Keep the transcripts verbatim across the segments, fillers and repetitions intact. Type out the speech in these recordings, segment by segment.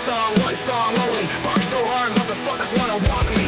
song, one song only. Bark so hard, motherfuckers wanna walk me.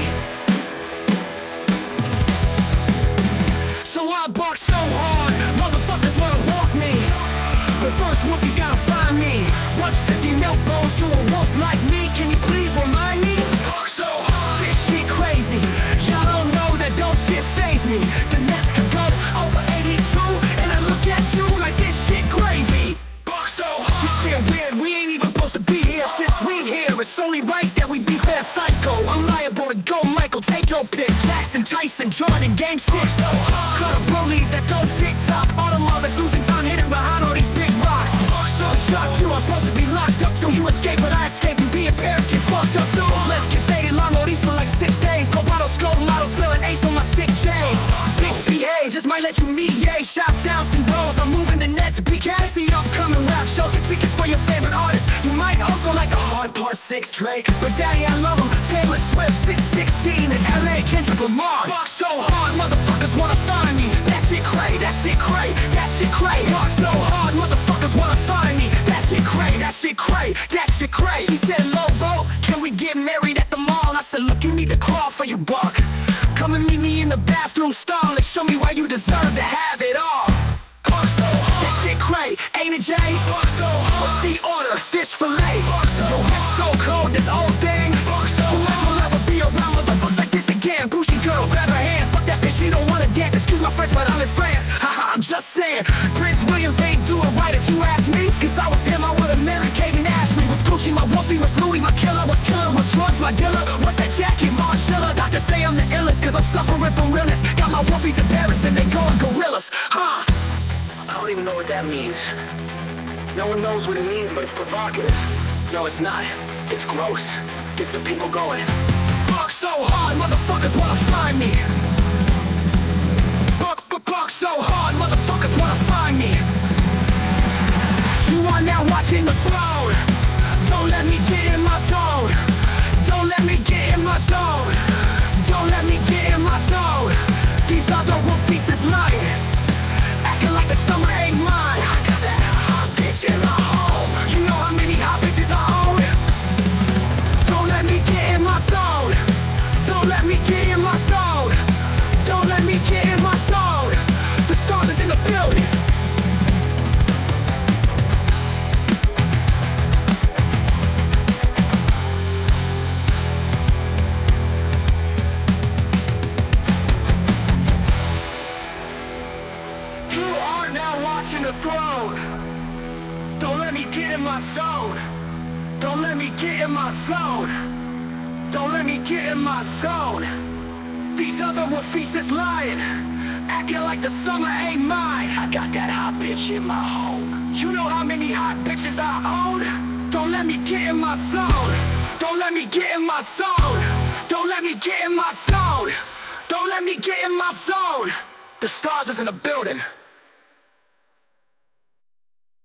So I bark so hard, motherfuckers wanna walk me. But first, Wolfie's gotta find me. What's fifty milk bones to a wolf like me? Can you please remind me? Bark so hard, this shit crazy. Y'all don't know that don't shit faze me. The Nets could go over eighty-two, and I look at you like this shit gravy. Bark so hard, this shit weird, we ain't even supposed to be here. Since we here, it's only right that we be fair psycho. I'm liable to go Michael, take your pick. Jackson, Tyson, Jordan, game six. So cut up rollies that go tick-tock. All the mothers losing time hidden behind all these big rocks. So shock too, I'm supposed to be locked up too. You escape, but I escape and being parents get fucked up too. Let's get faded, long these for like six days. Go bottle, skull, model, spilling ace on my sick J's. Bitch, P A, just might let you meet, yay. Shop sounds and rolls, I'm moving the nets. Be cat, see upcoming rap shows. Get tickets for your favorite artists. You might also like a hard part six Drake, but daddy, I love him. Taylor Swift, six sixteen, and L A Kendrick Lamar. Fuck so hard, motherfuckers wanna find me. That shit cray, that shit cray, that shit cray. Fuck so hard, motherfuckers wanna find me. That shit cray, that shit cray, that shit cray. She said, Lobo, can we get married at the mall? I said, look, you need to crawl for your buck. Come and meet me in the bathroom stall and show me why you deserve to have it all. Fuck so hard, that shit cray, ain't it, Jay? Fuck so hard, what's the order? Fish fillet. Fuck so Yo, it's so cold, this old thing. Fuck so hard, will ever be around motherfuckers like this again. Bushy girl, grab her hand. Fuck that bitch, she don't wanna dance. Excuse my French, but I'm in France. Haha, I'm just saying. Prince Williams ain't do it right if you ask me. Cause I was him, I would've married Kate and Ashley. Was Gucci, my Wolfie, was Louis, my killer. Was killer, was drugs, my dealer. What's that Jackie Marshalla? Doctors say I'm the illest, cause I'm suffering from realness. Got my Wolfies in Paris and they going gorillas. Huh? I don't even know what that means. No one knows what it means, but it's provocative. No, it's not. It's gross. It's the people going. Bark so hard, motherfuckers wanna find me. Bark, bark, bark so hard, motherfuckers wanna find me. You are now watching the throne. Don't let me get in my zone. Don't let me get in my zone. Don't let me get in my zone. These other wolfies is lying, acting like the summer ain't mine. I got that hot bitch in my home. You know how many hot bitches I own? Don't let me get in my zone. Don't let me get in my zone. Don't let me get in my zone. The stars is in the building. Watching the throne. Don't let me get in my zone. Don't let me get in my zone. Don't let me get in my zone. These other wolfies is lying, acting like the summer ain't mine. I got that hot bitch in my home. You know how many hot bitches I own? Don't let me get in my zone. Don't let me get in my zone. Don't let me get in my zone. Don't let me get in my zone. The stars is in the building.